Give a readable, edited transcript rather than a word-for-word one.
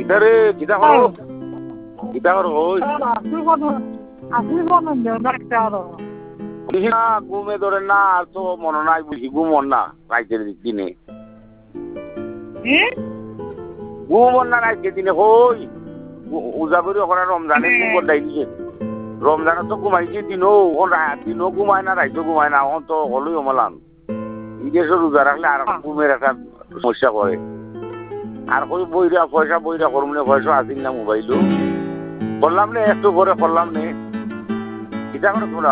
কিতারে কিতা করো কিতা করো ওই বুঝি না ঘুমে ধরে না আর তো মনে নাই বুঝি ঘুমন না রাইতের দিনে ঘুমন না রাইতের দিনে হই উজা করি ওখানে রমজানে ঘুম করদাই দিছে রমজানে তো ঘুমাইছি দিনও দিনও ঘুমায় না রাইতেও ঘুমায় না এখন তো হলোই অমলান ঈদের রোজা রাখলে আর ঘুমের একটা সমস্যা করে আর কই বইরা পয়সা বইরা করুন পয়সা আসিল না মোবাইলও করলাম নে একটু করে করলাম নে কিতা করে তোলা